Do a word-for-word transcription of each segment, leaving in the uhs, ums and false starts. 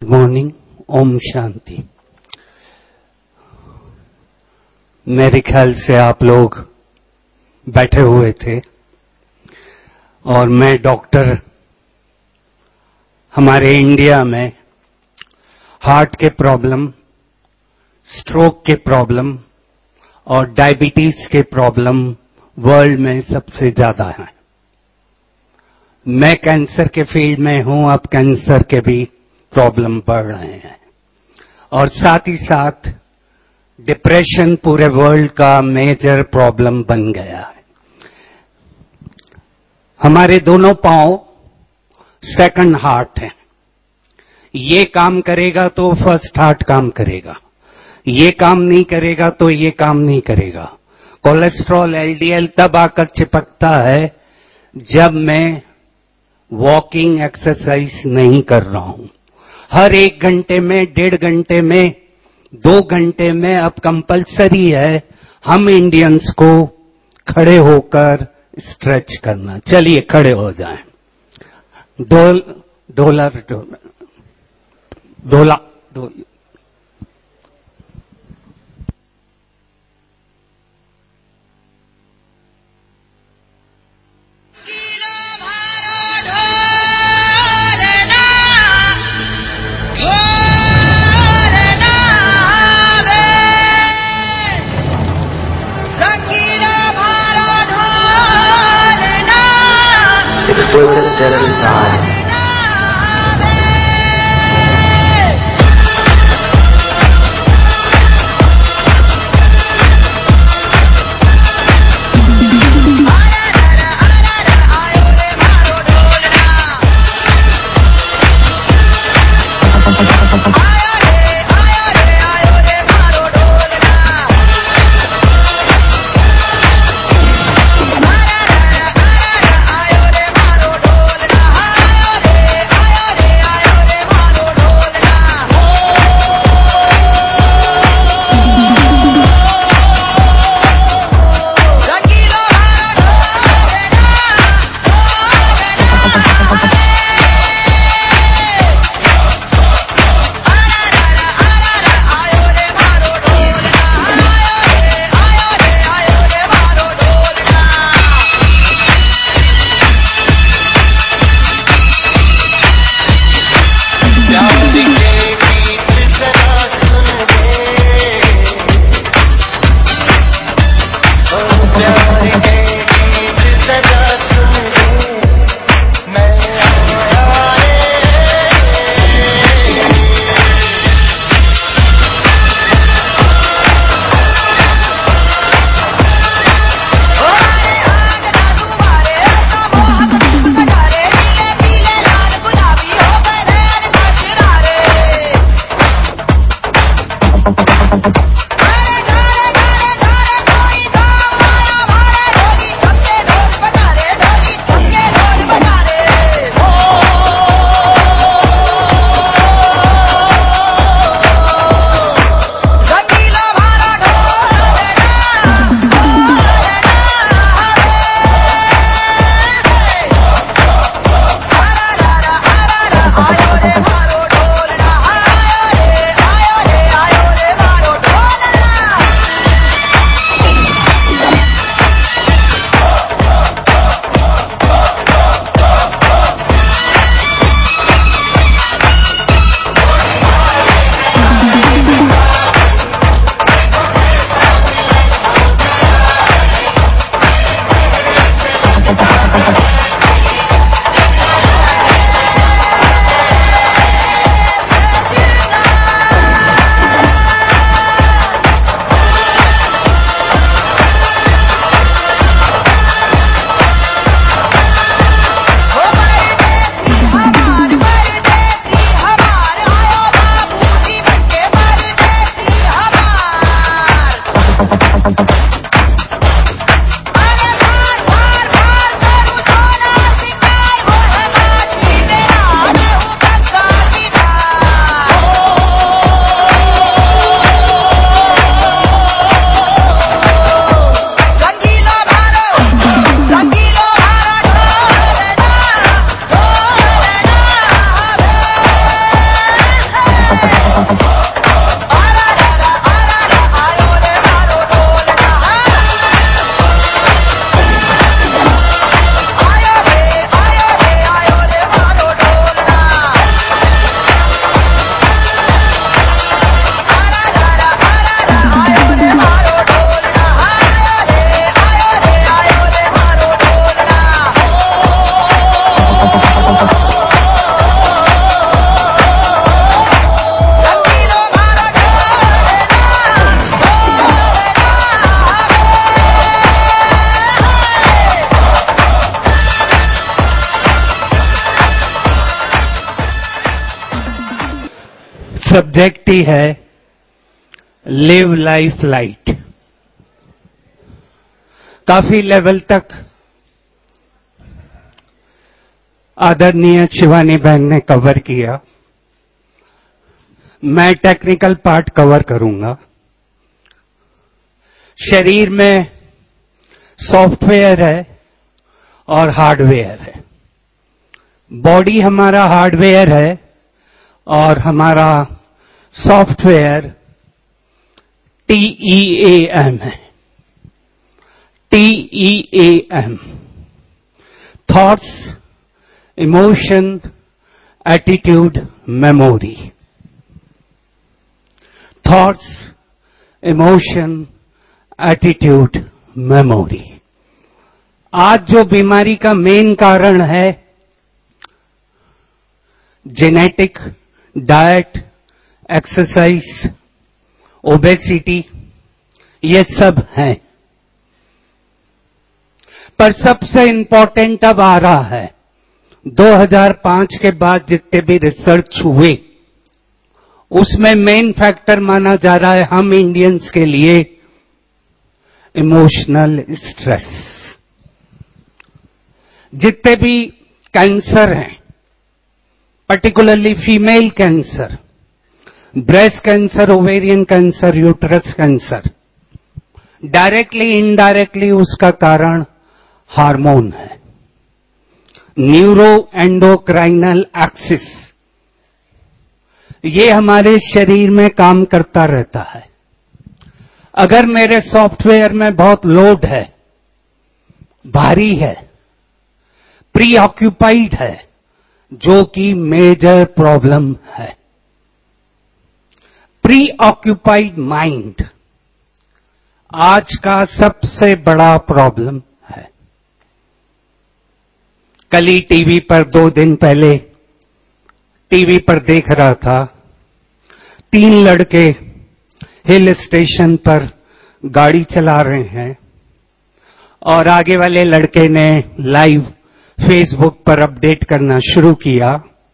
Morning, Om Shanti. मेरे ख्याल से आप लोग बैठे हुए थे और मैं डॉक्टर, हमारे इंडिया में हार्ट के प्रॉब्लम, स्ट्रोक के प्रॉब्लम और डायबिटीज के प्रॉब्लम वर्ल्ड में सबसे ज्यादा है। मैं कैंसर के फील्ड में हूं, अब कैंसर के भी प्रॉब्लम बढ़ रहे हैं और साथ ही साथ डिप्रेशन पूरे वर्ल्ड का मेजर प्रॉब्लम बन गया है। हमारे दोनों पांव सेकंड हार्ट है। ये काम करेगा तो फर्स्ट हार्ट काम करेगा, ये काम नहीं करेगा तो ये काम नहीं करेगा। कोलेस्ट्रॉल एलडीएल तब आकर चिपकता है जब मैं वॉकिंग एक्सरसाइज नहीं कर रहा हूं। हर एक घंटे में, डेढ़ घंटे में, दो घंटे में अब कंपलसरी है हम इंडियंस को खड़े होकर स्ट्रेच करना। चलिए खड़े हो जाएं। डोल डोलर डोलर डोला डोल Explosive terror inside. Ara, ara, ara, ara, ara, subject ही है लिव लाइफ लाइट। काफी लेवल तक आदरणीय शिवानी बहन ने कवर किया। मैं टेक्निकल पार्ट कवर करूंगा। शरीर में सॉफ्टवेयर है और हार्डवेयर है। बॉडी हमारा हार्डवेयर है और हमारा software T E A M है। T E A M thoughts, emotion, attitude, memory. Thoughts, emotion, attitude, memory. आज जो बीमारी का मेन कारण है जेनेटिक, डाइट, एक्सरसाइज, ओबेसिटी, ये सब हैं। पर सबसे इंपॉर्टेंट अब आ रहा है, दो हज़ार पाँच के बाद जितने भी रिसर्च हुए उसमें मेन फैक्टर माना जा रहा है हम इंडियंस के लिए इमोशनल स्ट्रेस। जितने भी कैंसर हैं, particularly female cancer, breast cancer, ovarian cancer, uterus cancer, directly indirectly उसका कारण हार्मोन है। न्यूरो एंडोक्राइनल एक्सिस ये हमारे शरीर में काम करता रहता है। अगर मेरे सॉफ्टवेयर में बहुत लोड है, भारी है, प्री ऑक्यूपाइड है, जो कि मेजर प्रॉब्लम है। प्री ऑक्यूपाइड माइंड आज का सबसे बड़ा प्रॉब्लम है। कल ही टीवी पर, दो दिन पहले टीवी पर देख रहा था, तीन लड़के हिल स्टेशन पर गाड़ी चला रहे हैं और आगे वाले लड़के ने लाइव फेसबुक पर अपडेट करना शुरू किया।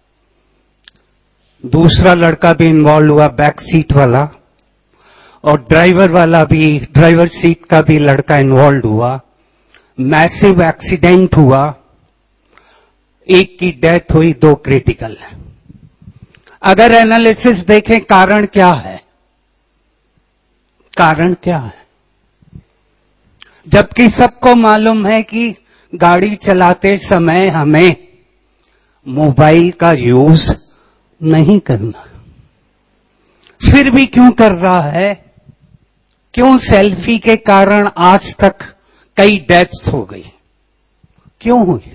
दूसरा लड़का भी इन्वॉल्व हुआ, बैक सीट वाला, और ड्राइवर वाला भी, ड्राइवर सीट का भी लड़का इन्वॉल्व हुआ। मैसिव एक्सीडेंट हुआ, एक की डेथ हुई, दो क्रिटिकल। अगर एनालिसिस देखें कारण क्या है, कारण क्या है? जबकि सबको मालूम है कि गाड़ी चलाते समय हमें मोबाइल का यूज नहीं करना, फिर भी क्यों कर रहा है? क्यों सेल्फी के कारण आज तक कई डेथ्स हो गई? क्यों हुई?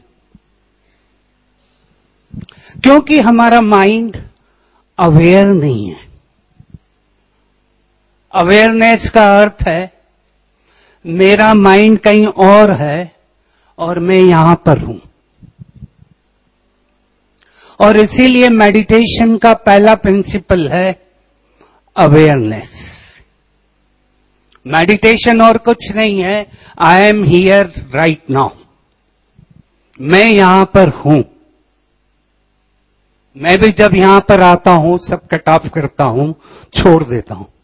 क्योंकि हमारा माइंड अवेयर नहीं है। अवेयरनेस का अर्थ है मेरा माइंड कहीं और है और मैं यहां पर हूं। और इसीलिए मेडिटेशन का पहला प्रिंसिपल है अवेयरनेस। मेडिटेशन और कुछ नहीं है, I am here right now. मैं यहां पर हूं। मैं भी जब यहां पर आता हूं, सब कट ऑफ करता हूं, छोड़ देता हूं।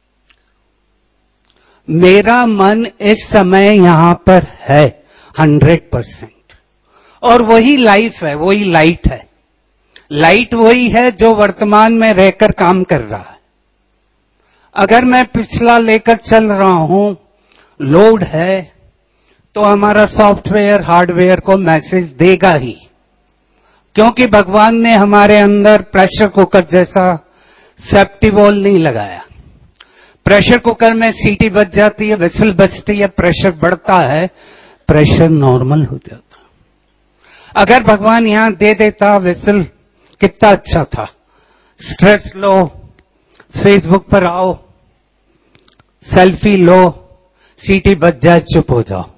मेरा मन इस समय यहां पर है हंड्रेड परसेंट, और वही लाइफ है, वही लाइट है। लाइट वही है जो वर्तमान में रहकर काम कर रहा है। अगर मैं पिछला लेकर चल रहा हूं, लोड है, तो हमारा सॉफ्टवेयर हार्डवेयर को मैसेज देगा ही, क्योंकि भगवान ने हमारे अंदर प्रेशर कुकर जैसा सेफ्टी वॉल नहीं लगाया। प्रेशर कुकर में सीटी बज जाती है, विसल बजती है, प्रेशर बढ़ता है, प्रेशर नॉर्मल हो जाता। अगर भगवान यहां दे देता विसल, कितना अच्छा था। स्ट्रेस लो, फेसबुक पर आओ, सेल्फी लो, सीटी बज जाए, चुप हो जाओ।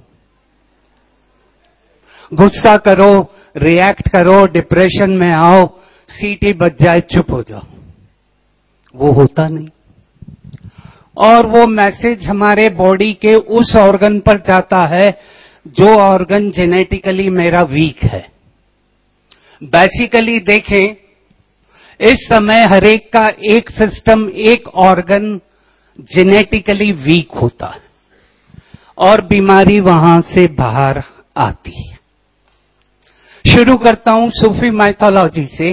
गुस्सा करो, रिएक्ट करो, डिप्रेशन में आओ, सीटी बज जाए, चुप हो जाओ। वो होता नहीं। और वो मैसेज हमारे बॉडी के उस ऑर्गन पर जाता है जो ऑर्गन जेनेटिकली मेरा वीक है। बेसिकली देखें, इस समय हरेक का एक सिस्टम, एक ऑर्गन जेनेटिकली वीक होता है और बीमारी वहां से बाहर आती है। शुरू करता हूं सूफी माइथोलॉजी से,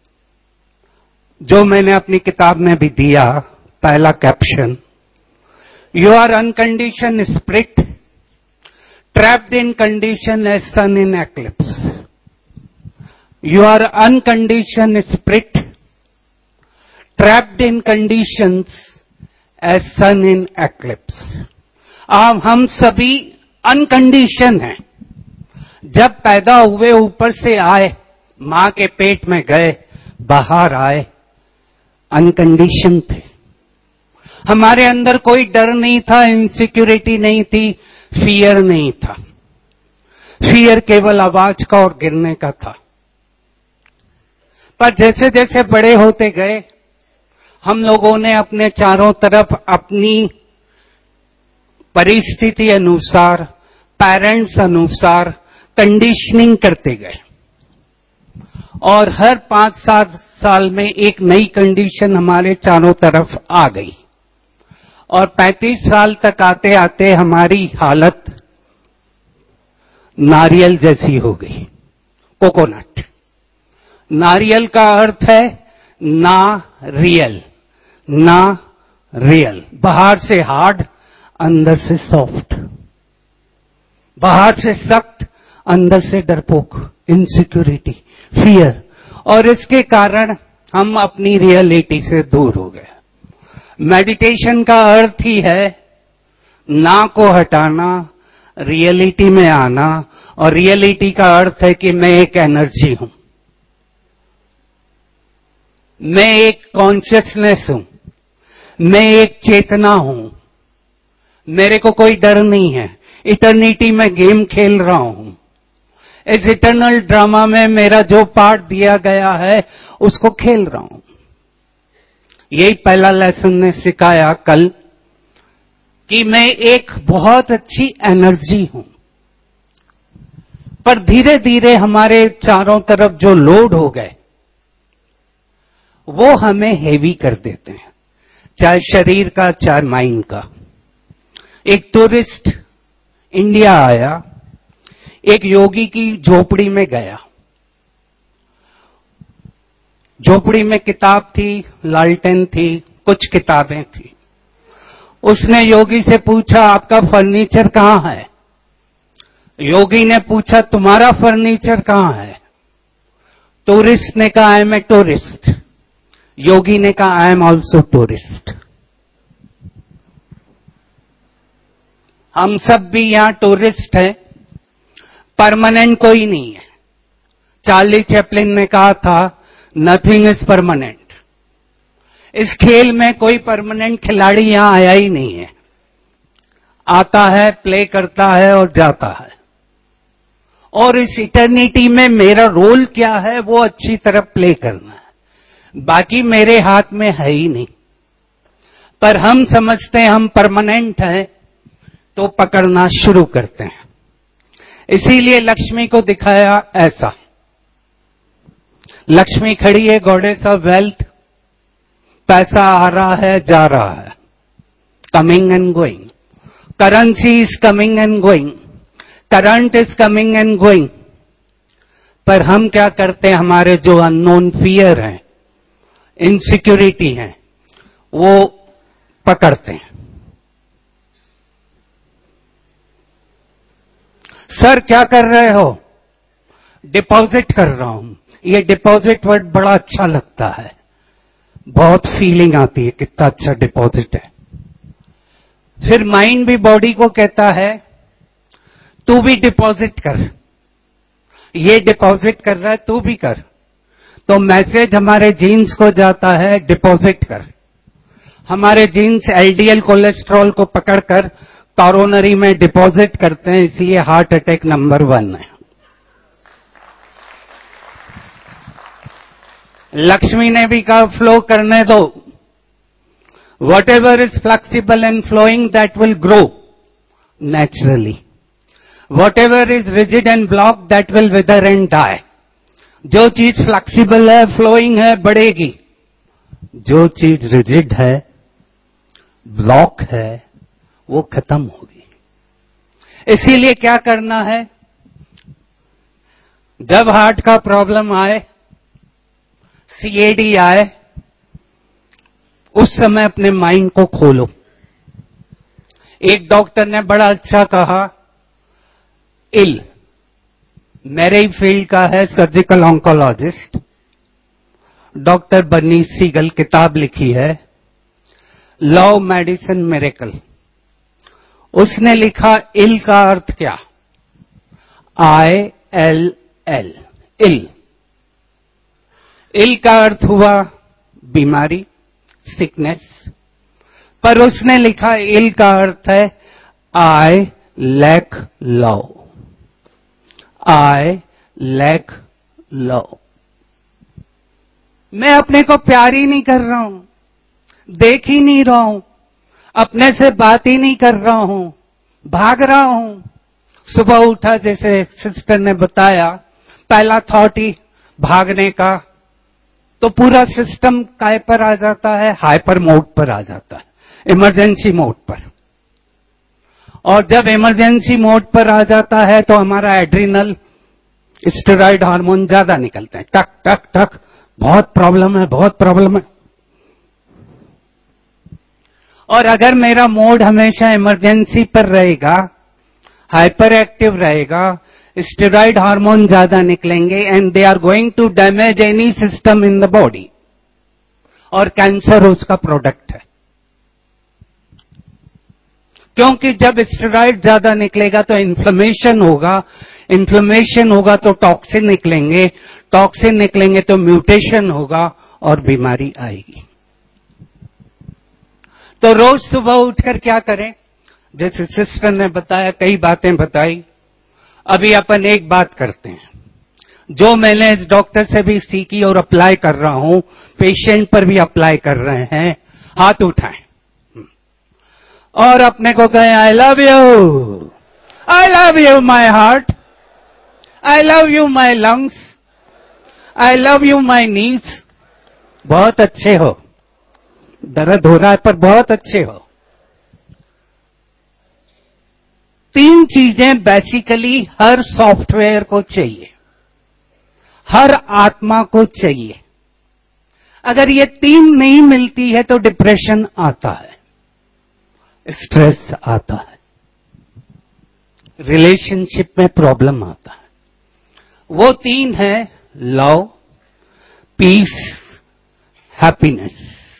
जो मैंने अपनी किताब में भी दिया। पहला caption, you are uncondition spirit trapped in condition as sun in eclipse. You are uncondition spirit trapped in conditions as sun in eclipse. अब हम सभी अनकंडीशन हैं। जब पैदा हुए ऊपर से आए, मां के पेट में गए, बाहर आए, अनकंडीशन थे। हमारे अंदर कोई डर नहीं था, इनसिक्योरिटी नहीं थी, फियर नहीं था। फियर केवल आवाज का और गिरने का था। पर जैसे जैसे बड़े होते गए, हम लोगों ने अपने चारों तरफ अपनी परिस्थिति अनुसार, पेरेंट्स अनुसार कंडीशनिंग करते गए और हर पांच सात साल में एक नई कंडीशन हमारे चारों तरफ आ गई और पैंतीस साल तक आते आते हमारी हालत नारियल जैसी हो गई। कोकोनट, नारियल का अर्थ है ना रियल, ना रियल। बाहर से हार्ड, अंदर से सॉफ्ट, बाहर से सख्त, अंदर से डरपोक, इनसिक्योरिटी, फियर। और इसके कारण हम अपनी रियलिटी से दूर हो गए। मेडिटेशन का अर्थ ही है ना को हटाना, रियलिटी में आना। और रियलिटी का अर्थ है कि मैं एक एनर्जी हूं, मैं एक कॉन्शियसनेस हूं, मैं एक चेतना हूं, मेरे को कोई डर नहीं है। इटर्निटी में गेम खेल रहा हूं। इस इटर्नल ड्रामा में मेरा जो पार्ट दिया गया है उसको खेल रहा हूं। यही पहला लेसन ने सिखाया कल कि मैं एक बहुत अच्छी एनर्जी हूं। पर धीरे धीरे हमारे चारों तरफ जो लोड हो गए वो हमें हेवी कर देते हैं, चाहे शरीर का, चाहे माइंड का। एक टूरिस्ट इंडिया आया, एक योगी की झोपड़ी में गया। झोपड़ी में किताब थी, लालटेन थी, कुछ किताबें थी। उसने योगी से पूछा, आपका फर्नीचर कहां है? योगी ने पूछा, तुम्हारा फर्नीचर कहां है? टूरिस्ट ने कहा, आई एम ए टूरिस्ट। योगी ने कहा, आई एम ऑल्सो टूरिस्ट। हम सब भी यहां टूरिस्ट हैं, परमानेंट कोई नहीं है। चार्ली चैपलिन ने कहा था, नथिंग इज परमानेंट। इस खेल में कोई परमानेंट खिलाड़ी यहां आया ही नहीं है। आता है, प्ले करता है और जाता है। और इस इटर्निटी में मेरा रोल क्या है वो अच्छी तरह प्ले करना है, बाकी मेरे हाथ में है ही नहीं। पर हम समझते हैं हम परमानेंट हैं तो पकड़ना शुरू करते हैं। इसीलिए लक्ष्मी को दिखाया ऐसा। लक्ष्मी खड़ी है, गॉडेस ऑफ वेल्थ, पैसा आ रहा है, जा रहा है, coming and going. Currency is coming and going, current is coming and going. पर हम क्या करते हैं, हमारे जो अननोन फियर हैं, इनसिक्योरिटी हैं, वो पकड़ते हैं। सर क्या कर रहे हो? डिपॉजिट कर रहा हूं। ये डिपॉजिट वर्ड बड़ा अच्छा लगता है, बहुत फीलिंग आती है, कितना अच्छा डिपॉजिट है। फिर माइंड भी बॉडी को कहता है तू भी डिपॉजिट कर, ये डिपॉजिट कर रहा है तू भी कर। तो मैसेज हमारे जीन्स को जाता है डिपॉजिट कर। हमारे जीन्स एलडीएल कोलेस्ट्रॉल को पकड़कर कॉरोनरी में डिपॉजिट करते हैं, इसलिए हार्ट अटैक नंबर वन है। लक्ष्मी ने भी कहा फ्लो करने दो। Whatever is flexible and flowing that will grow naturally. Whatever is rigid and block that will wither and die. जो चीज फ्लेक्सिबल है, फ्लोइंग है, बढ़ेगी। जो चीज रिजिड है, ब्लॉक है, वो खत्म होगी। इसीलिए क्या करना है, जब हार्ट का प्रॉब्लम आए, सीएडी आए, उस समय अपने माइंड को खोलो। एक डॉक्टर ने बड़ा अच्छा कहा, इल, मेरे ही फील्ड का है, surgical oncologist, doctor Bernie Siegel, किताब लिखी है लव मेडिसिन मिरेकल। उसने लिखा इल का अर्थ क्या, आई एल एल, इल। इल का अर्थ हुआ बीमारी, सिकनेस, पर उसने लिखा इल का अर्थ है I lack love, I lack love. मैं अपने को प्यार ही नहीं कर रहा हूं, देख ही नहीं रहा हूं, अपने से बात ही नहीं कर रहा हूं, भाग रहा हूं। सुबह उठा, जैसे सिस्टर ने बताया, पहला थॉट ही भागने का, तो पूरा सिस्टम काय पर आ जाता है, हाइपर मोड पर आ जाता है, इमरजेंसी मोड पर। और जब इमरजेंसी मोड पर आ जाता है तो हमारा एड्रिनल, स्टेरॉइड हार्मोन ज्यादा निकलते हैं, टक टक टक, बहुत प्रॉब्लम है, बहुत प्रॉब्लम है। और अगर मेरा मोड हमेशा इमरजेंसी पर रहेगा, हाइपर एक्टिव रहेगा, स्टेरॉइड हार्मोन ज्यादा निकलेंगे, and they are going to damage any system in the body, और कैंसर उसका प्रोडक्ट है। क्योंकि जब स्टेरॉइड ज्यादा निकलेगा तो इन्फ्लेमेशन होगा, इन्फ्लेमेशन होगा तो टॉक्सिन निकलेंगे, टॉक्सिन निकलेंगे तो म्यूटेशन होगा और बीमारी आएगी। तो रोज सुबह उठकर क्या करें, जैसे सिस्टर ने बताया, कई बातें बताई, अभी अपन एक बात करते हैं जो मैंने इस डॉक्टर से भी सीखी और अप्लाई कर रहा हूं, पेशेंट पर भी अप्लाई कर रहे हैं। हाथ उठाएं और अपने को कहें, I love you, I love you my heart, I love you my lungs, I love you my knees. बहुत अच्छे हो, दर्द हो रहा है पर बहुत अच्छे हो। तीन चीजें बेसिकली हर सॉफ्टवेयर को चाहिए, हर आत्मा को चाहिए। अगर ये तीन नहीं मिलती है तो डिप्रेशन आता है, स्ट्रेस आता है, रिलेशनशिप में प्रॉब्लम आता है। वो तीन है love, peace, happiness.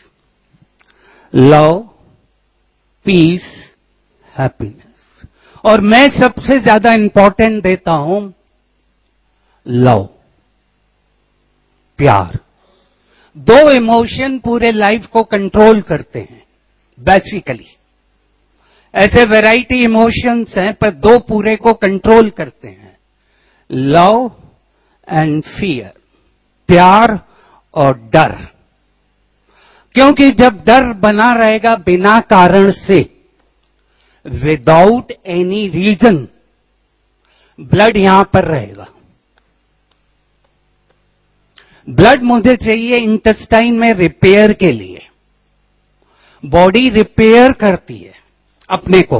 Love, peace, happiness. और मैं सबसे ज्यादा इंपॉर्टेंट देता हूं लव, प्यार। दो इमोशन पूरे लाइफ को कंट्रोल करते हैं बेसिकली। ऐसे वैरायटी इमोशंस हैं पर दो पूरे को कंट्रोल करते हैं, लव एंड फियर, प्यार और डर। क्योंकि जब डर बना रहेगा बिना कारण से, विदाउट एनी रीजन, ब्लड यहां पर रहेगा। ब्लड मुझे चाहिए इंटेस्टाइन में रिपेयर के लिए, बॉडी रिपेयर करती है अपने को।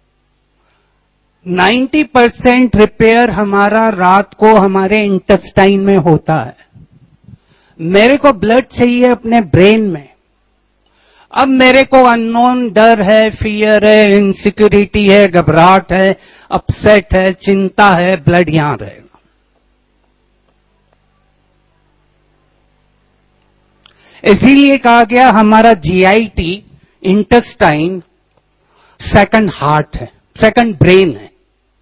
नब्बे परसेंट रिपेयर हमारा रात को हमारे इंटेस्टाइन में होता है। मेरे को ब्लड चाहिए अपने ब्रेन में। अब मेरे को अननोन डर है, फियर है, इनसिक्योरिटी है, घबराहट है, अपसेट है, चिंता है, ब्लड यहां रहेगा। इसीलिए कहा गया हमारा जीआईटी, इंटेस्टाइन, सेकंड हार्ट है, सेकंड ब्रेन है।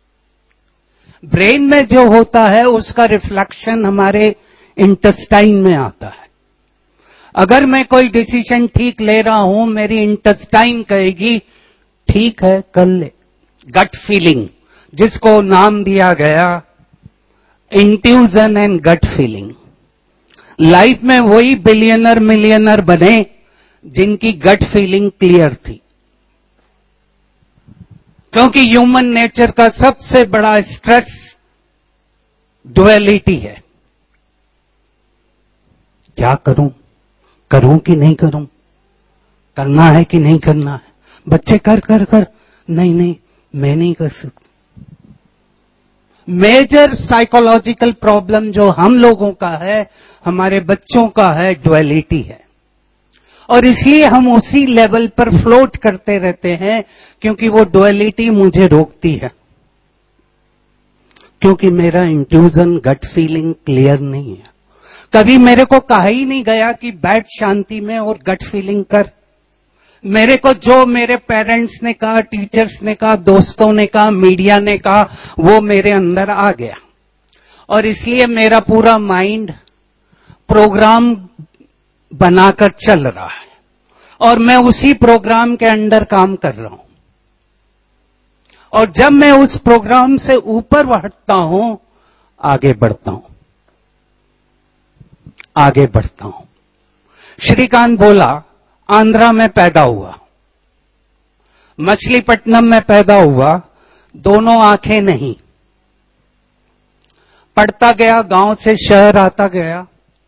ब्रेन में जो होता है उसका रिफ्लेक्शन हमारे इंटेस्टाइन में आता है। अगर मैं कोई डिसीजन ठीक ले रहा हूं, मेरी इंटेस्टाइन कहेगी ठीक है कर ले। गट फीलिंग, जिसको नाम दिया गया intuition and gut feeling. Life में वही बिलियनर मिलियनर बने जिनकी गट फीलिंग क्लियर थी। क्योंकि ह्यूमन नेचर का सबसे बड़ा स्ट्रेस डुअलिटी है। क्या करूं, करूं कि नहीं करूं, करना है कि नहीं करना है। बच्चे कर कर कर, नहीं नहीं मैं नहीं कर सकता। मेजर साइकोलॉजिकल प्रॉब्लम जो हम लोगों का है, हमारे बच्चों का है, ड्युअलिटी है। और इसलिए हम उसी लेवल पर फ्लोट करते रहते हैं, क्योंकि वो ड्युअलिटी मुझे रोकती है, क्योंकि मेरा इंट्यूजन, गट फीलिंग क्लियर नहीं है। कभी मेरे को कहा ही नहीं गया कि बैठ शांति में और गट फीलिंग कर। मेरे को जो मेरे पेरेंट्स ने कहा, टीचर्स ने कहा, दोस्तों ने कहा, मीडिया ने कहा, वो मेरे अंदर आ गया। और इसलिए मेरा पूरा माइंड प्रोग्राम बनाकर चल रहा है और मैं उसी प्रोग्राम के अंडर काम कर रहा हूं। और जब मैं उस प्रोग्राम से ऊपर बढ़ता हूं, आगे बढ़ता हूं, आगे बढ़ता हूं। श्रीकांत बोला, आंध्रा में पैदा हुआ, मछलीपट्टनम में पैदा हुआ, दोनों आंखें नहीं। पढ़ता गया, गांव से शहर आता गया,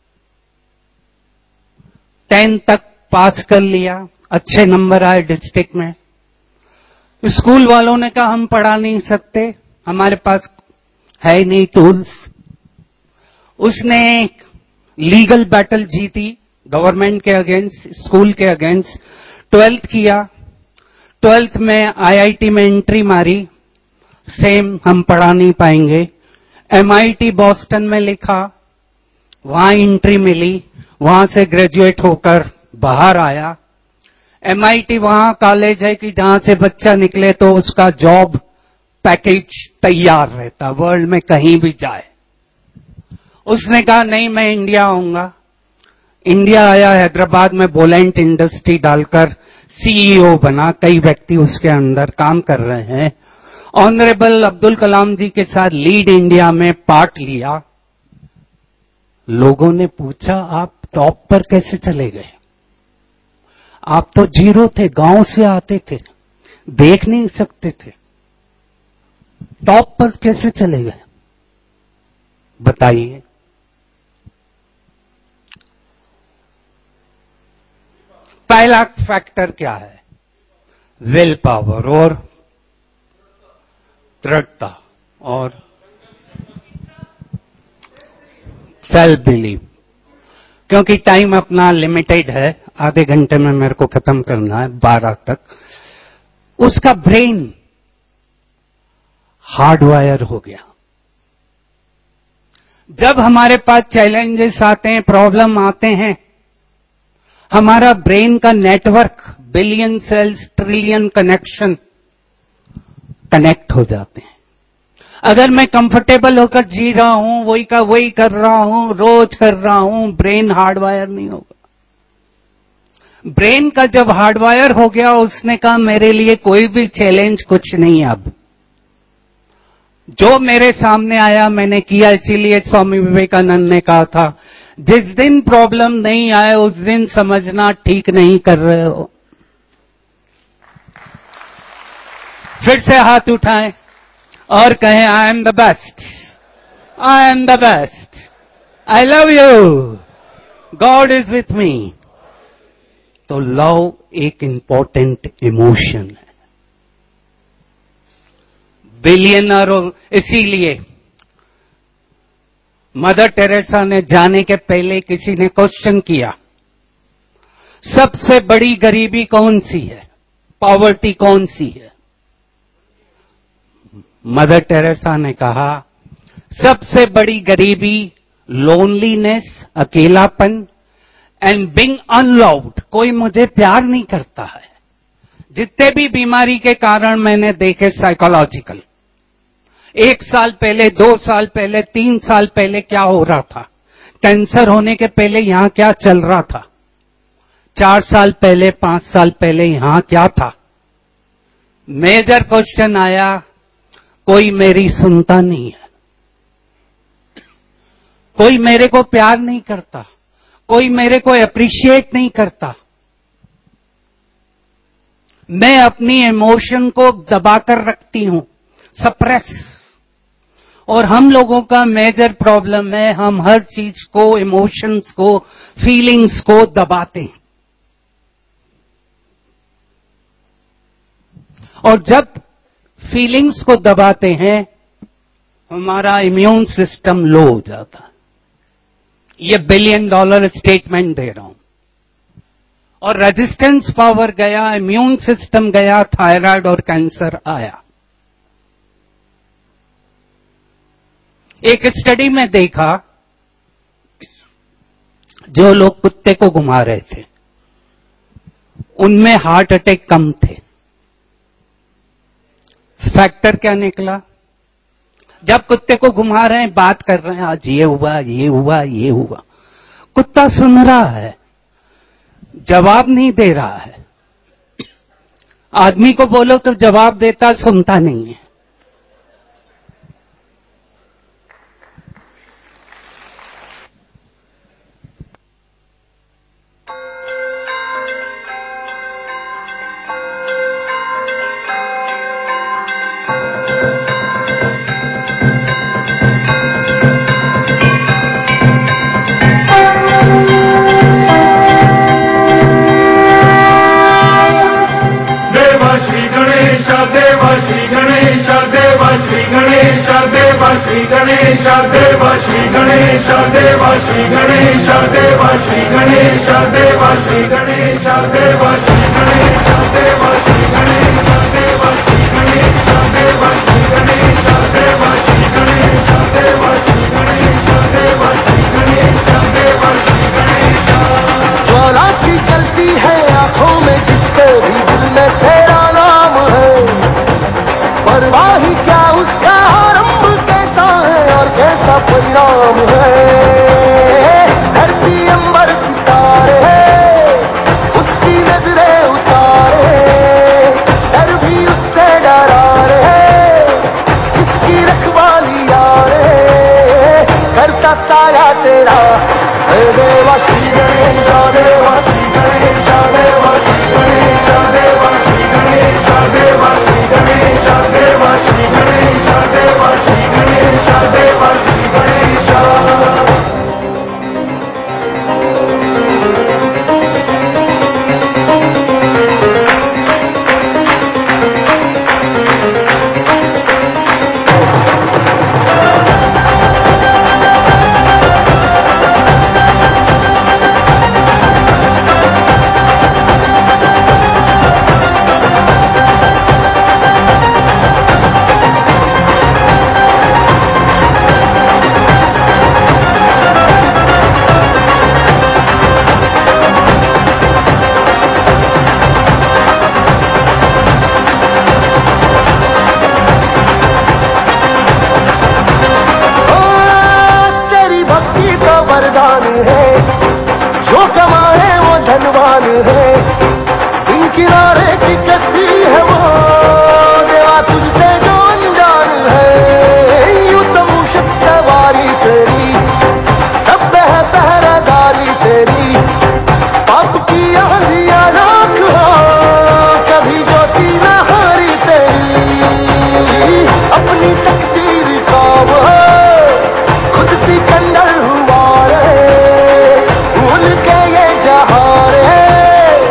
टेंथ तक पास कर लिया, अच्छे नंबर आए डिस्ट्रिक्ट में। स्कूल वालों ने कहा हम पढ़ा नहीं सकते, हमारे पास है नहीं टूल्स। उसने लीगल बैटल जीती गवर्नमेंट के अगेंस्ट, स्कूल के अगेंस्ट। ट्वेल्थ किया, ट्वेल्थ में आईआईटी में एंट्री मारी, सेम हम पढ़ा नहीं पाएंगे। एमआईटी बॉस्टन में लिखा, वहां एंट्री मिली, वहां से ग्रेजुएट होकर बाहर आया। एमआईटी वहां कॉलेज है कि जहां से बच्चा निकले तो उसका जॉब पैकेज तैयार रहता, वर्ल्ड में कहीं भी जाए। उसने कहा नहीं, मैं इंडिया आऊंगा। इंडिया आया, हैदराबाद में बोलेंट इंडस्ट्री डालकर सीईओ बना, कई व्यक्ति उसके अंदर काम कर रहे हैं। ऑनरेबल अब्दुल कलाम जी के साथ लीड इंडिया में पार्ट लिया। लोगों ने पूछा आप टॉप पर कैसे चले गए, आप तो जीरो थे, गांव से आते थे, देख नहीं सकते थे, टॉप पर कैसे चले गए, बताइए। पहला फैक्टर क्या है? विल पावर और दृढ़ता और सेल्फ बिलीव। क्योंकि टाइम अपना लिमिटेड है, आधे घंटे में मेरे को खत्म करना है, बारह तक। उसका ब्रेन हार्डवायर हो गया। जब हमारे पास चैलेंजेस आते हैं, प्रॉब्लम आते हैं, हमारा ब्रेन का network, billion cells, trillion connection connect हो जाते हैं। अगर मैं कंफर्टेबल होकर जी रहा हूं, वही का वही कर रहा हूं, रोज कर रहा हूं, ब्रेन हार्डवायर नहीं होगा। ब्रेन का जब हार्डवायर हो गया, उसने कहा मेरे लिए कोई भी चैलेंज कुछ नहीं। अब जो मेरे सामने आया मैंने किया। इसीलिए स्वामी विवेकानंद ने कहा था, जिस दिन प्रॉब्लम नहीं आए उस दिन समझना ठीक नहीं कर रहे हो। फिर से हाथ उठाएं और कहें I am the best, I am the best, I love you, God is with me. तो लव एक इंपॉर्टेंट इमोशन है। बिलियनर, इसीलिए मदर टेरेसा ने जाने के पहले किसी ने क्वेश्चन किया, सबसे बड़ी गरीबी कौन सी है, पॉवर्टी कौन सी है? मदर टेरेसा ने कहा सबसे बड़ी गरीबी लोनलीनेस, अकेलापन, एंड बीइंग अनलव्ड, कोई मुझे प्यार नहीं करता है। जितने भी बीमारी के कारण मैंने देखे साइकोलॉजिकल, एक साल पहले, दो साल पहले, तीन साल पहले क्या हो रहा था, कैंसर होने के पहले यहां क्या चल रहा था, चार साल पहले, पांच साल पहले यहां क्या था। मेजर क्वेश्चन आया, कोई मेरी सुनता नहीं है, कोई मेरे को प्यार नहीं करता, कोई मेरे को अप्रिशिएट नहीं करता। मैं अपनी इमोशन को दबाकर रखती हूं, सप्रेस, और हम लोगों का मेजर प्रॉब्लम है, हम हर चीज को, इमोशंस को, फीलिंग्स को दबाते हैं। और जब फीलिंग्स को दबाते हैं, हमारा इम्यून सिस्टम लो हो जाता है। ये बिलियन डॉलर स्टेटमेंट दे रहा हूं। और रेजिस्टेंस पावर गया, इम्यून सिस्टम गया, थायराइड और कैंसर आया। एक स्टडी में देखा, जो लोग कुत्ते को घुमा रहे थे उनमें हार्ट अटैक कम थे। फैक्टर क्या निकला? जब कुत्ते को घुमा रहे हैं, बात कर रहे हैं, आज ये हुआ, ये हुआ, ये हुआ, कुत्ता सुन रहा है, जवाब नहीं दे रहा है। आदमी को बोलो तो जवाब देता, सुनता नहीं है। श्री गणेश देव श्री गणेश देव श्री गणेश देव श्री गणेश देव श्री गणेश देव श्री गणेश देव श्री गणेश देव श्री गणेश देव श्री गणेश देव श्री गणेश देव श्री गणेश देव श्री गणेश देव श्री गणेश। ज्वाला की जलती है आंखों में जिसके भी दिल में तेरा नाम है, परवाही क्या उसका आरंभ कैसा है और कैसा परिणाम है। धरती अंबर सितारे है, उसकी नजरें उतारे, डर भी उससे डरा रहे, इसकी रखवाली यारे, करता साया तेरा हे देवा श्री गणेश देवा श्री गणेश देवा श्री गणेश देवा श्री गणेश देवा श्री गणेश देवा श्री गणेश देवा श्री गणेश देवा श्री गणेश। वरदान है, जो कमाए वो धनवान है, इन किनारे की कस्ती है वो देवा तुझसे जो अनजान है। यूं तो मूषक सवारी तेरी, सब है पहरेदारी तेरी, पाप की आंधियां राख हो कभी ज्योति न हारी तेरी। अपनी तकदीर का वो खुद सिकंदर हुआ रे, भूल के ये जहां रे,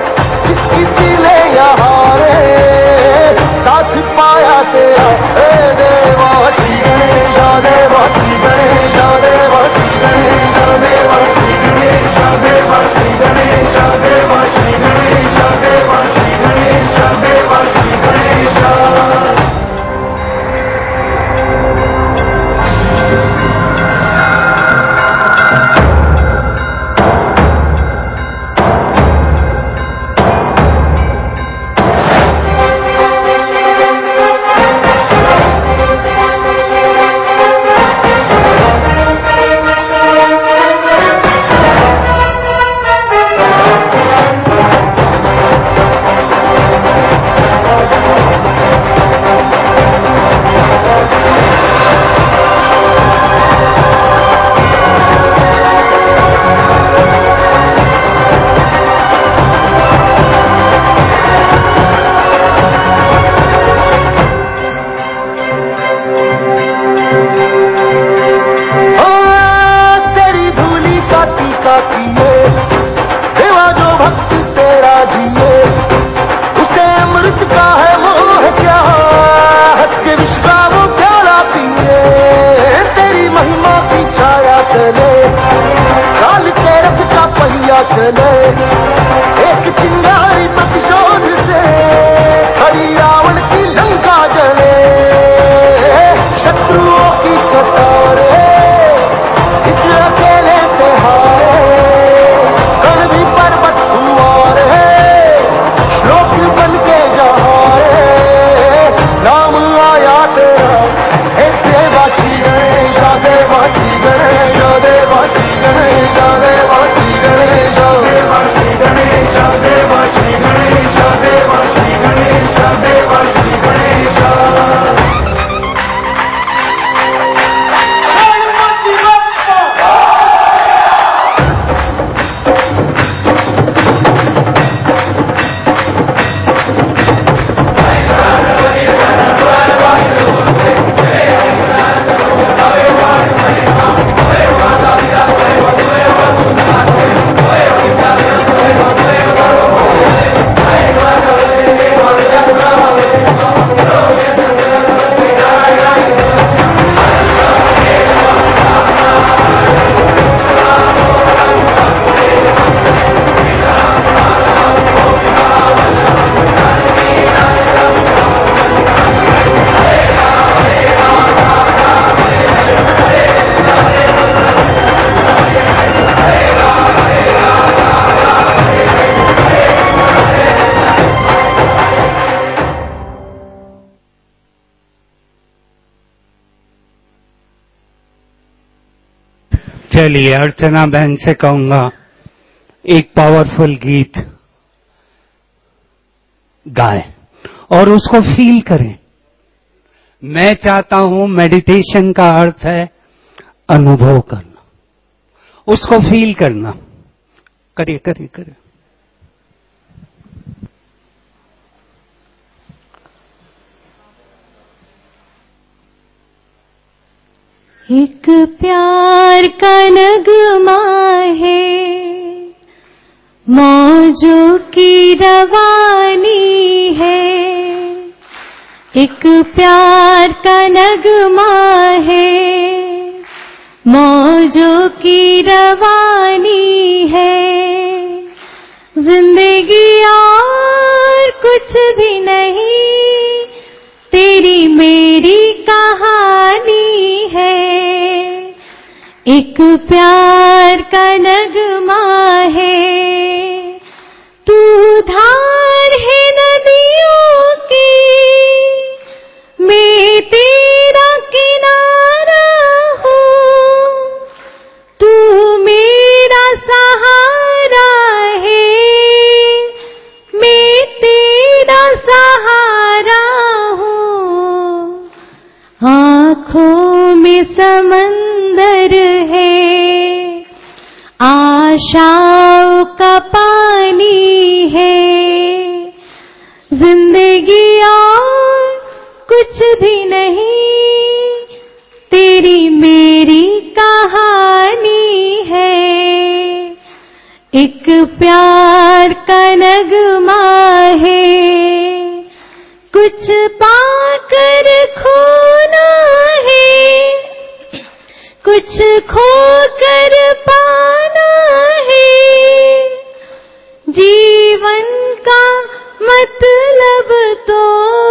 भक्त तेरा जिए, उसे अमृत का है मोह क्या, हंस के विश्वा वो प्याला पिए। तेरी महिमा की छाया चले, काल के रथ का पहिया चले, एक चिंगारी प्रतिशोध से हरी रावण की लंका जले। शत्रुओं की कतारे इस अकेले से हारे, कण भी पर्वत कुंवारे, श्लोक बन के जहारे। नाम आया तेरा हे देवासी गणेशा, देवासी गणेशा, देवासी गणेशा, देवासी गणेशा, देवासी गणेशा, देवासी गणेशा, देवासी गणेशा, देवासी गणेशा। चलिए अर्चना बहन से कहूंगा एक पावरफुल गीत गाए और उसको फील करें। मैं चाहता हूं, मेडिटेशन का अर्थ है अनुभव करना, उसको फील करना। करिए करिए करिए। एक प्यार का नगमा है, मौजों की रवानी है। एक प्यार का नगमा है, मौजों की रवानी है। जिंदगी और कुछ भी नहीं, तेरी मेरी कहानी है। एक प्यार का नगमा है, तू धार है नदियों की, मैं तेरा किनारा हूँ। तू मेरा सहारा है, मैं तेरा सहारा हूँ। आँखों में समंदर है, आशाओं का पानी है। जिंदगी और कुछ भी नहीं, तेरी मेरी कहानी है। एक प्यार का नगमा है, कुछ पाकर खोना है, कुछ खोकर पाना है। जीवन का मतलब तो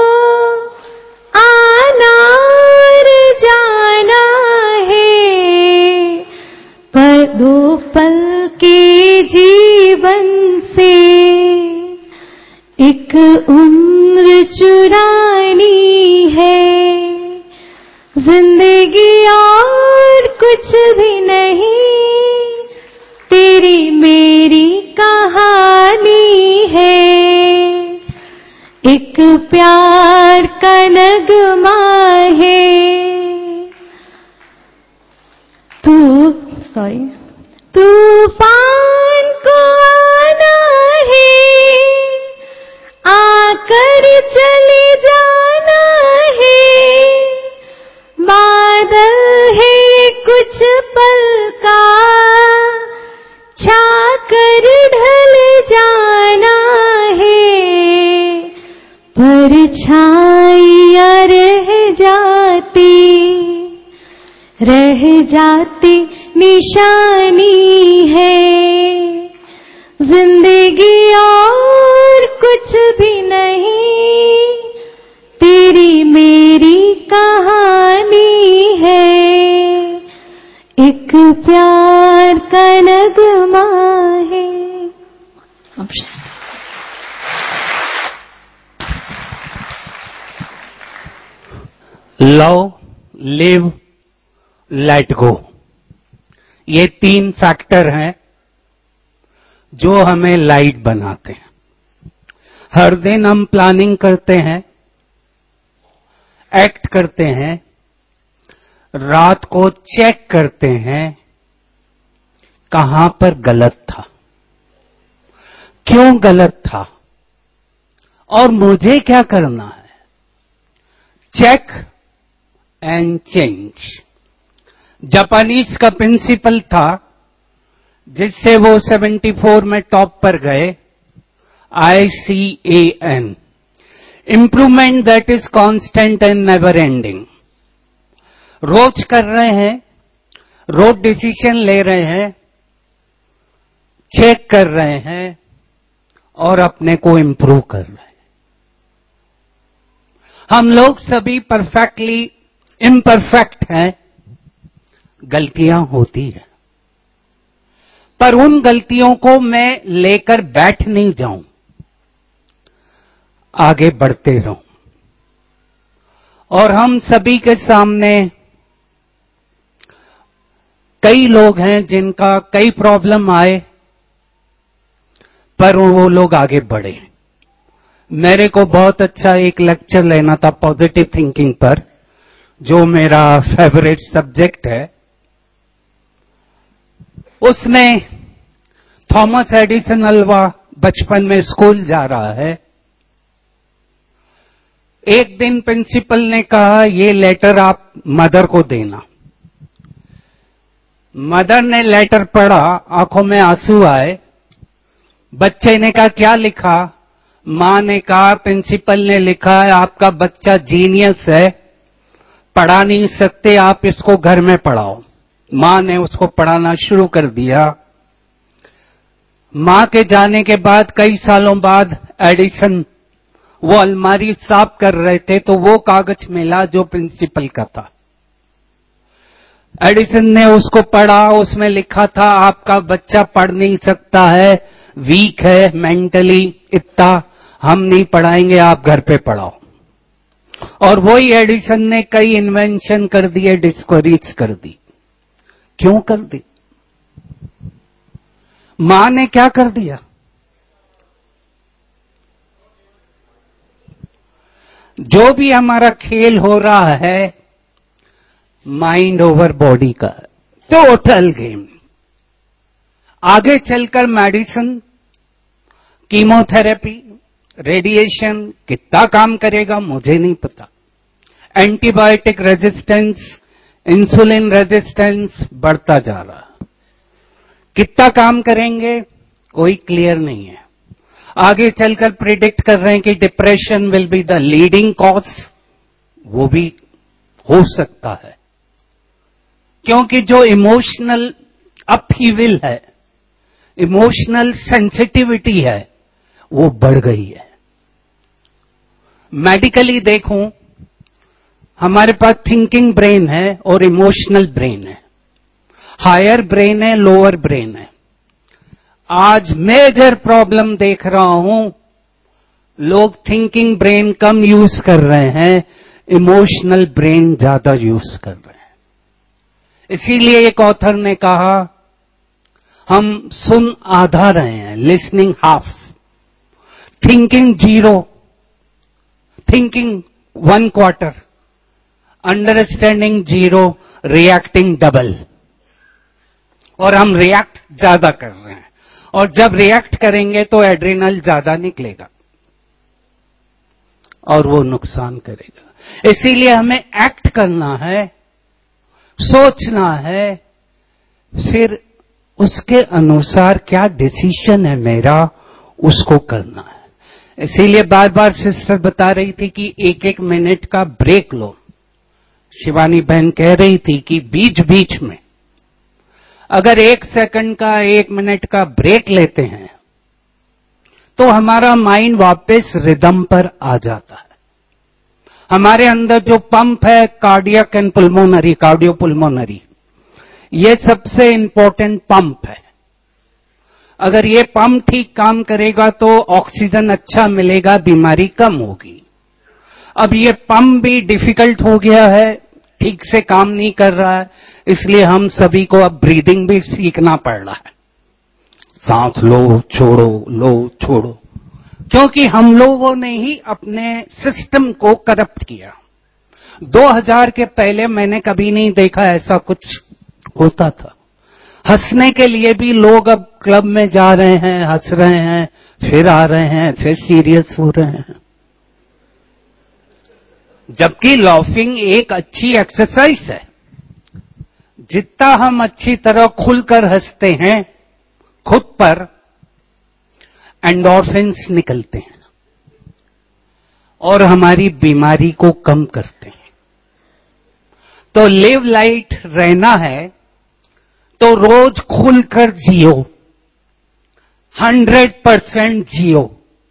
आना और जाना है, पर दो पल के जीवन से एक उम्र चुरानी है। जिंदगी और कुछ भी नहीं, तेरी मेरी कहानी है। एक प्यार का नगमा है, तू सॉरी तूफान को आना है, आकर चले जाना है। बादल है कुछ पल का, छाकर ढल जा परछाइयाँ रह जाती, रह जाती निशानी है, जिंदगी और कुछ भी नहीं, तेरी मेरी कहानी है, एक प्यार का नगमा है। लव, लिव, लेट गो, ये तीन फैक्टर हैं जो हमें लाइट बनाते हैं। हर दिन हम प्लानिंग करते हैं, एक्ट करते हैं, रात को चेक करते हैं कहां पर गलत था, क्यों गलत था और मुझे क्या करना है। चेक एंड चेंज जापानीज का प्रिंसिपल था, जिससे वो चौहत्तर में टॉप पर गए। I C A N, improvement that is constant and never ending. रोज कर रहे हैं, रोज डिसीजन ले रहे हैं, चेक कर रहे हैं और अपने को इंप्रूव कर रहे हैं। हम लोग सभी परफेक्टली इम्परफेक्ट हैं, गलतियां होती है, पर उन गलतियों को मैं लेकर बैठ नहीं जाऊं, आगे बढ़ते रहूं। और हम सभी के सामने कई लोग हैं जिनका कई प्रॉब्लम आए, पर वो लोग आगे बढ़े। मेरे को बहुत अच्छा एक लेक्चर लेना था पॉजिटिव थिंकिंग पर, जो मेरा फेवरेट सब्जेक्ट है। उसमें थॉमस एडिसन अल्वा बचपन में स्कूल जा रहा है। एक दिन प्रिंसिपल ने कहा, ये लेटर आप मदर को देना। मदर ने लेटर पढ़ा, आंखों में आंसू आए। बच्चे ने कहा, क्या लिखा? मां ने कहा, प्रिंसिपल ने लिखा है आपका बच्चा जीनियस है, पढ़ा नहीं सकते, आप इसको घर में पढ़ाओ। मां ने उसको पढ़ाना शुरू कर दिया। मां के जाने के बाद कई सालों बाद एडिसन वो अलमारी साफ कर रहे थे, तो वो कागज मिला जो प्रिंसिपल का था। एडिसन ने उसको पढ़ा, उसमें लिखा था आपका बच्चा पढ़ नहीं सकता है, वीक है मेंटली, इतना हम नहीं पढ़ाएंगे, आप घर पे पढ़ाओ। और वही एडिसन ने कई इन्वेंशन कर दिए, डिस्कवरीज कर दी। क्यों कर दी? मां ने क्या कर दिया? जो भी हमारा खेल हो रहा है माइंड ओवर बॉडी का, टोटल गेम। आगे चलकर मेडिसिन, कीमोथेरेपी, रेडिएशन कितना काम करेगा मुझे नहीं पता। एंटीबायोटिक रेजिस्टेंस, इंसुलिन रेजिस्टेंस बढ़ता जा रहा, कितना काम करेंगे कोई क्लियर नहीं है। आगे चलकर प्रिडिक्ट कर रहे हैं कि depression will be the leading cause, वो भी हो सकता है, क्योंकि जो इमोशनल अपहीविल है, इमोशनल सेंसिटिविटी है, वो बढ़ गई है। मेडिकली देखूं, हमारे पास थिंकिंग ब्रेन है और इमोशनल ब्रेन है, हायर ब्रेन है, लोअर ब्रेन है। आज मेजर प्रॉब्लम देख रहा हूं, लोग थिंकिंग ब्रेन कम यूज कर रहे हैं, इमोशनल ब्रेन ज्यादा यूज कर रहे हैं। इसीलिए एक ऑथर ने कहा, हम सुन आधा रहे हैं, listening half, thinking zero, thinking one quarter, understanding zero, reacting double. और हम रिएक्ट ज्यादा कर रहे हैं, और जब रिएक्ट करेंगे तो एड्रिनल ज्यादा निकलेगा और वो नुकसान करेगा। इसीलिए हमें एक्ट करना है, सोचना है, फिर उसके अनुसार क्या डिसीजन है मेरा, उसको करना है। इसीलिए बार बार सिस्टर बता रही थी कि एक एक मिनट का ब्रेक लो। शिवानी बहन कह रही थी कि बीच बीच में अगर एक सेकंड का एक मिनट का ब्रेक लेते हैं तो हमारा माइंड वापस रिदम पर आ जाता है। हमारे अंदर जो पंप है cardiac and pulmonary, cardio pulmonary, ये सबसे इंपॉर्टेंट पंप है। अगर ये पंप ठीक काम करेगा तो ऑक्सीजन अच्छा मिलेगा, बीमारी कम होगी। अब ये पंप भी डिफिकल्ट हो गया है, ठीक से काम नहीं कर रहा है, इसलिए हम सभी को अब ब्रीदिंग भी सीखना पड़ रहा है। सांस लो छोड़ो, लो छोड़ो, क्योंकि हम लोगों ने ही अपने सिस्टम को करप्ट किया। दो हज़ार के पहले मैंने कभी नहीं देखा ऐसा कुछ होता था। हंसने के लिए भी लोग अब क्लब में जा रहे हैं, हंस रहे हैं, फिर आ रहे हैं, फिर सीरियस हो रहे हैं। जबकि लाफिंग एक अच्छी एक्सरसाइज है। जितना हम अच्छी तरह खुलकर हंसते हैं खुद पर, एंडोर्फिन्स निकलते हैं और हमारी बीमारी को कम करते हैं। तो लिव लाइट रहना है तो रोज खुलकर जियो, हंड्रेड परसेंट जियो।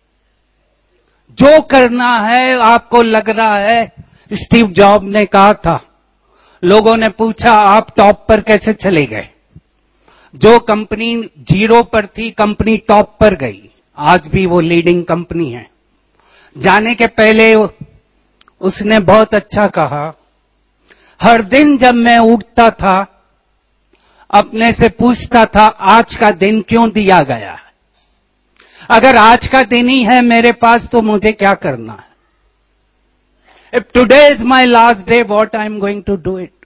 जो करना है, आपको लग रहा है, स्टीव जॉब ने कहा था, लोगों ने पूछा आप टॉप पर कैसे चले गए? जो कंपनी जीरो पर थी, कंपनी टॉप पर गई। आज भी वो लीडिंग कंपनी है। जाने के पहले उसने बहुत अच्छा कहा, हर दिन जब मैं उठता था अपने से पूछता था आज का दिन क्यों दिया गया है? अगर आज का दिन ही है मेरे पास तो मुझे क्या करना है? If today is my last day, what I am going to do it?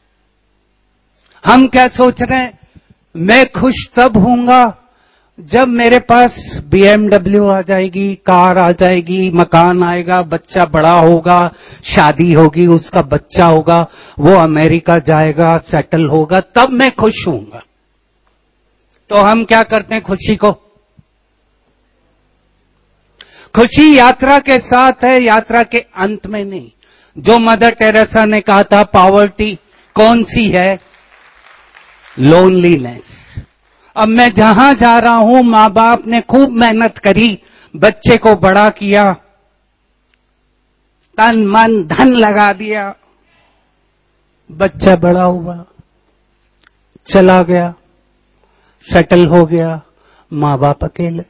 हम क्या सोच रहे हैं? मैं खुश तब हूंगा जब मेरे पास बी एम डब्ल्यू आ जाएगी, कार आ जाएगी, मकान आएगा, बच्चा बड़ा होगा, शादी होगी, उसका बच्चा होगा, वो अमेरिका जाएगा, सेटल होगा, तब मैं खुश हूंगा। तो हम क्या करते हैं खुशी को? खुशी यात्रा के साथ है, यात्रा के अंत में नहीं। जो मदर टेरेसा ने कहा था, पॉवर्टी कौन सी है? लोनलीनेस। अब मैं जहां जा रहा हूं, मां बाप ने खूब मेहनत करी, बच्चे को बड़ा किया, तन मन धन लगा दिया, बच्चा बड़ा हुआ, चला गया, सेटल हो गया, मां बाप अकेले।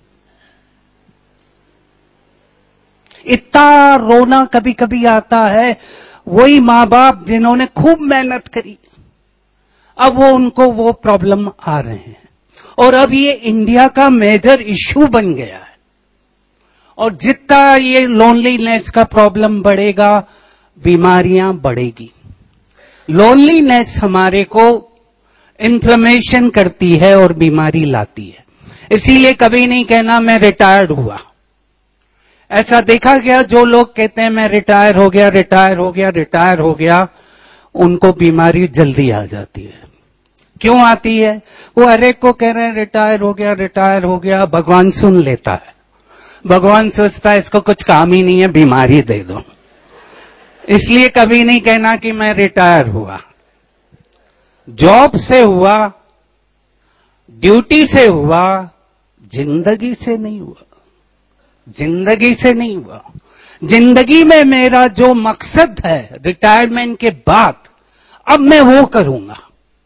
इतना रोना कभी कभी आता है। वही मां बाप जिन्होंने खूब मेहनत करी, अब वो उनको वो प्रॉब्लम आ रहे हैं। और अब ये इंडिया का मेजर इश्यू बन गया है। और जितना ये लोनलीनेस का प्रॉब्लम बढ़ेगा, बीमारियां बढ़ेगी। लोनलीनेस हमारे को इन्फ्लेमेशन करती है और बीमारी लाती है। इसीलिए कभी नहीं कहना मैं रिटायर्ड हुआ। ऐसा देखा गया, जो लोग कहते हैं मैं रिटायर हो गया, रिटायर हो गया, रिटायर हो गया, उनको बीमारी जल्दी आ जाती है। क्यों आती है? वो हर एक को कह रहे हैं रिटायर हो गया, रिटायर हो गया। भगवान सुन लेता है। भगवान सोचता है इसको कुछ काम ही नहीं है, बीमारी दे दो। इसलिए कभी नहीं कहना कि मैं रिटायर हुआ। जॉब से हुआ, ड्यूटी से हुआ, जिंदगी से नहीं हुआ। जिंदगी से नहीं हुआ। जिंदगी में मेरा जो मकसद है रिटायरमेंट के बाद, अब मैं वो करूंगा।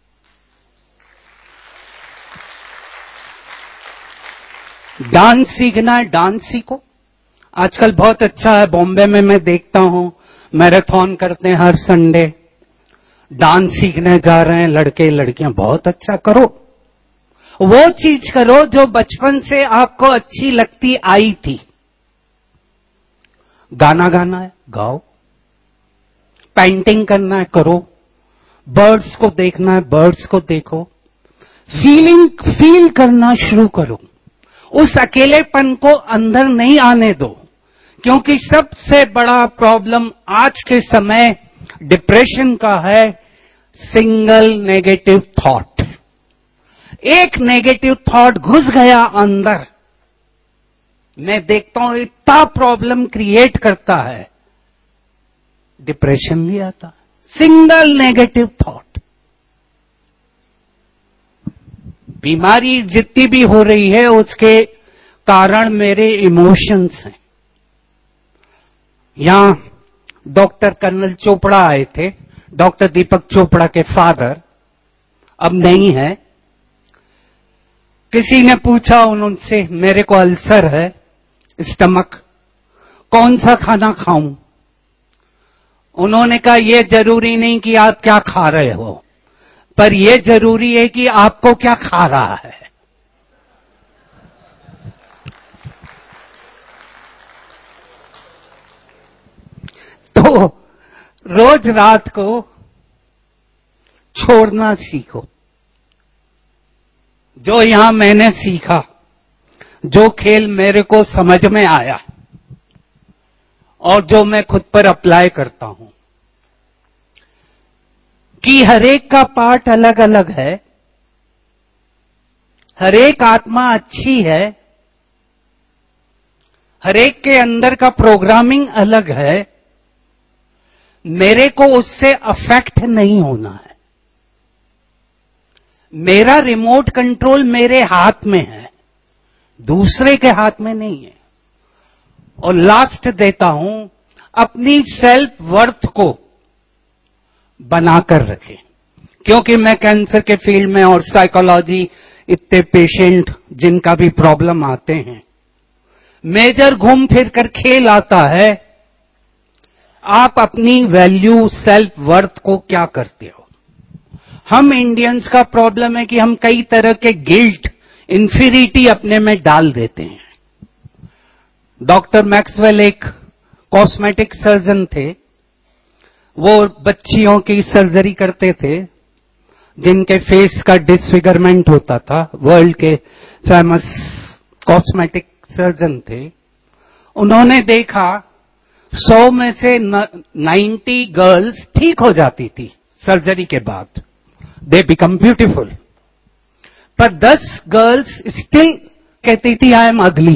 डांस सीखना है, डांस सीखो। आजकल बहुत अच्छा है, बॉम्बे में मैं देखता हूं मैराथन करते हैं हर संडे। डांस सीखने जा रहे हैं लड़के लड़कियां, बहुत अच्छा करो। वो चीज करो जो बचपन से आपको अच्छी लगती आई थी। गाना गाना है, गाओ। पेंटिंग करना है, करो। बर्ड्स को देखना है, बर्ड्स को देखो। फीलिंग फील करना शुरू करो। उस अकेलेपन को अंदर नहीं आने दो, क्योंकि सबसे बड़ा प्रॉब्लम आज के समय डिप्रेशन का है सिंगल नेगेटिव थॉट। एक नेगेटिव थॉट घुस गया अंदर, मैं देखता हूं इतना प्रॉब्लम क्रिएट करता है, डिप्रेशन भी आता है। Single negative thought. बीमारी जितनी भी हो रही है उसके कारण मेरे इमोशंस हैं। यहां डॉक्टर कर्नल चोपड़ा आए थे, डॉक्टर दीपक चोपड़ा के फादर, अब नहीं है। किसी ने पूछा उनसे, मेरे को अल्सर है स्टमक, कौन सा खाना खाऊं? उन्होंने कहा यह जरूरी नहीं कि आप क्या खा रहे हो, पर यह जरूरी है कि आपको क्या खा रहा है। तो रोज रात को छोड़ना सीखो। जो यहां मैंने सीखा, जो खेल मेरे को समझ में आया और जो मैं खुद पर अप्लाई करता हूं, कि हरेक का पार्ट अलग अलग है, हरेक आत्मा अच्छी है, हरेक के अंदर का प्रोग्रामिंग अलग है, मेरे को उससे अफेक्ट नहीं होना है। मेरा रिमोट कंट्रोल मेरे हाथ में है, दूसरे के हाथ में नहीं है। और लास्ट देता हूं, अपनी सेल्फ वर्थ को बनाकर रखें। क्योंकि मैं कैंसर के फील्ड में और साइकोलॉजी, इतने पेशेंट जिनका भी प्रॉब्लम आते हैं, मेजर घूम फिर कर खेल आता है, आप अपनी वैल्यू सेल्फ वर्थ को क्या करते हो। हम इंडियंस का प्रॉब्लम है कि हम कई तरह के गिल्ट, इंफीरिटी अपने में डाल देते हैं। डॉक्टर मैक्सवेल एक कॉस्मेटिक सर्जन थे, वो बच्चियों की सर्जरी करते थे जिनके फेस का डिसफिगरमेंट होता था। वर्ल्ड के फेमस कॉस्मेटिक सर्जन थे। उन्होंने देखा सौ में से नाइन्टी गर्ल्स ठीक हो जाती थी सर्जरी के बाद, दे बिकम ब्यूटीफुल, पर दस गर्ल्स स्टिल कहती थी आई एम अगली।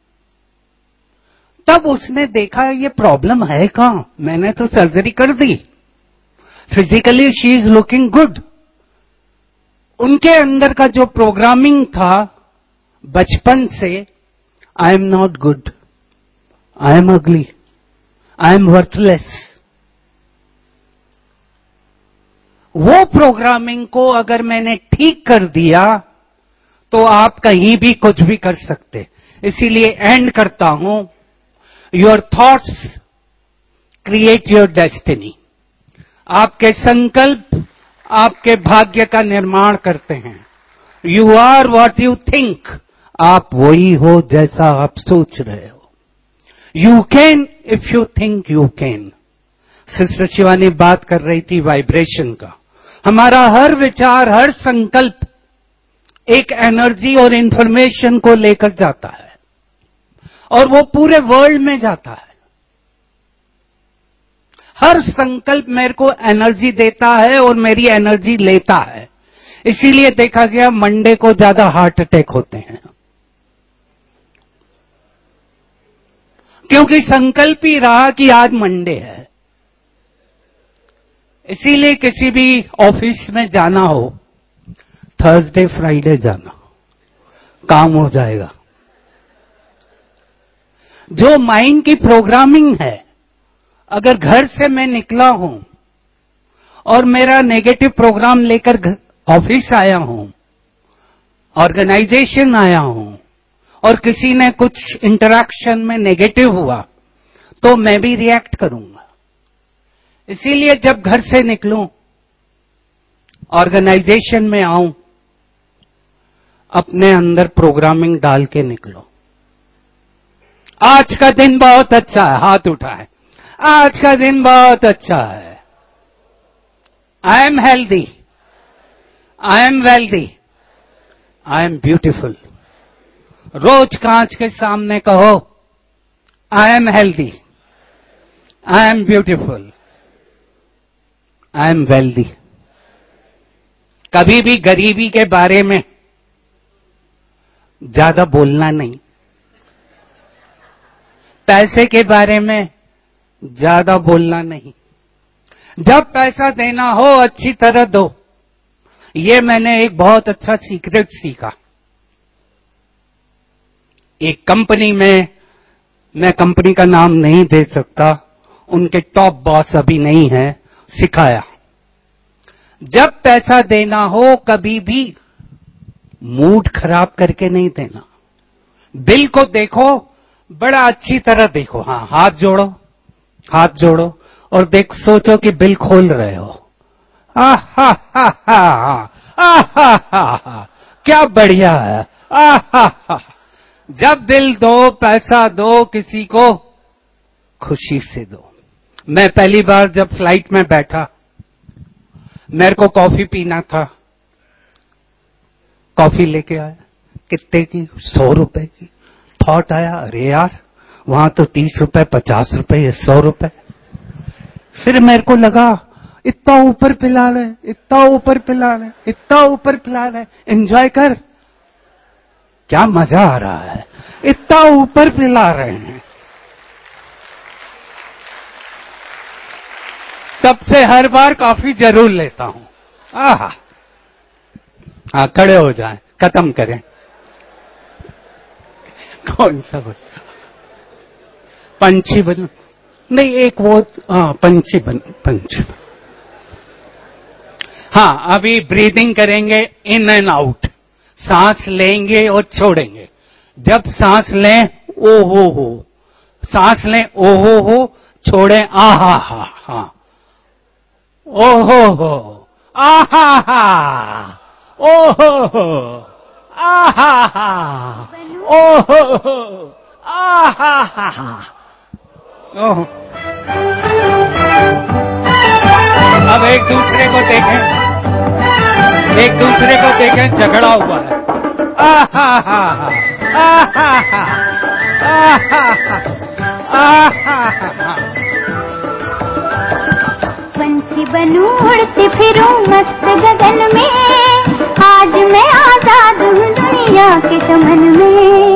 तब उसने देखा ये प्रॉब्लम है कहां, मैंने तो सर्जरी कर दी, physically she is looking good. उनके अंदर का जो प्रोग्रामिंग था बचपन से, I am not good, I am ugly, I am worthless, वो प्रोग्रामिंग को अगर मैंने ठीक कर दिया तो आप कहीं भी कुछ भी कर सकते। इसीलिए एंड करता हूं, your thoughts create your destiny. आपके संकल्प आपके भाग्य का निर्माण करते हैं। You are what you think, आप वही हो जैसा आप सोच रहे हो। You can if you think you can. Sister Shivani बात कर रही थी वाइब्रेशन का। हमारा हर विचार, हर संकल्प एक एनर्जी और इंफॉर्मेशन को लेकर जाता है और वो पूरे वर्ल्ड में जाता है। हर संकल्प मेरे को एनर्जी देता है और मेरी एनर्जी लेता है। इसीलिए देखा गया मंडे को ज्यादा हार्ट अटैक होते हैं, क्योंकि संकल्प ही रहा कि आज मंडे है। इसीलिए किसी भी ऑफिस में जाना हो, थर्सडे फ्राइडे जाना, काम हो जाएगा। जो माइंड की प्रोग्रामिंग है, अगर घर से मैं निकला हूं और मेरा नेगेटिव प्रोग्राम लेकर ऑफिस आया हूं, ऑर्गेनाइजेशन आया हूं और किसी ने कुछ इंटरैक्शन में नेगेटिव हुआ, तो मैं भी रिएक्ट करूंगा। इसीलिए जब घर से निकलूं, ऑर्गेनाइजेशन में आऊं, अपने अंदर प्रोग्रामिंग डाल के निकलो। आज का दिन बहुत अच्छा है, हाथ उठाए, आज का दिन बहुत अच्छा है। I am healthy, I am wealthy, I am beautiful. रोज कांच के सामने कहो, I am healthy, I am beautiful, I am wealthy. कभी भी गरीबी के बारे में ज्यादा बोलना नहीं। पैसे के बारे में ज्यादा बोलना नहीं। जब पैसा देना हो अच्छी तरह दो। ये मैंने एक बहुत अच्छा सीक्रेट सीखा। एक कंपनी में, मैं कंपनी का नाम नहीं दे सकता, उनके टॉप बॉस अभी नहीं है, सिखाया जब पैसा देना हो कभी भी मूड खराब करके नहीं देना। बिल को देखो, बड़ा अच्छी तरह देखो। हाँ, हाथ जोड़ो, हाथ जोड़ो और देख, सोचो कि बिल खोल रहे हो। आ हा हा हा आ हा हा हा, क्या बढ़िया है। आ हा हा। जब बिल दो, पैसा दो, किसी को खुशी से दो। मैं पहली बार जब फ्लाइट में बैठा, मेरे को कॉफी पीना था, कॉफी लेके आया। कितने की? सौ रुपए की। थॉट आया, अरे यार वहां तो तीस रुपए, पचास रुपए, ये सौ रुपए। फिर मेरे को लगा इतना ऊपर पिला रहे, इतना ऊपर पिला रहे, इतना ऊपर पिला रहे, एंजॉय कर, क्या मजा आ रहा है, इतना ऊपर पिला रहे हैं। तब से हर बार कॉफी जरूर लेता हूं। आहा, हाँ, खड़े हो जाएं, खत्म करें। कौन सा बोल? पंछी बन नहीं, एक वो, हाँ पंछी बन, पंछी बन। हाँ, अभी ब्रीदिंग करेंगे, इन एंड आउट। सांस लेंगे और छोड़ेंगे। जब सांस लें, ओ हो हो, सांस लें, ओ हो हो, छोड़ें, आ हा हा हा, ओ हो हो, आ हा हा, ओ हो हो, आ हा हा, ओ हो हो, आ हा हा, ओह। अब एक दूसरे को देखें, एक दूसरे को देखें, झगड़ा हुआ है। आ हा हा हा, आ हा हा, आ हा हा, आ हा हा। पंछी बनूं, उड़ती फिरूं मस्त गगन में, आज मैं आजाद हूँ दुनिया के चमन में।